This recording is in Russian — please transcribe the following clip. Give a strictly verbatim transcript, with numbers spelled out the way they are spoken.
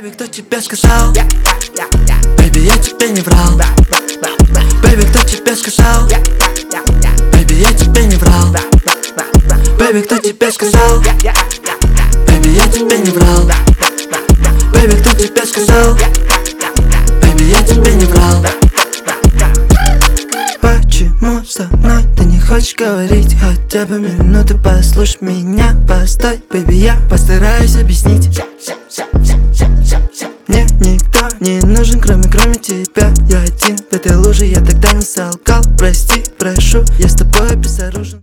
Бэйби, кто тебе сказал? Бэйби, я тебе не врал. Бэйби, кто тебе сказал? Бэйби, я тебе не врал. Бэйби, кто тебе сказал? Бэйби, я тебе не врал. Бэйби, кто тебе сказал? Бэйби, я тебе не врал. Почему со мной ты не хочешь говорить? Хотя бы минуту послушай меня. Постой, бэйби, я постараюсь объяснить. Мне никто не нужен, кроме, кроме тебя. Я один в этой луже, я тогда не солгал. Прости, прошу, я с тобой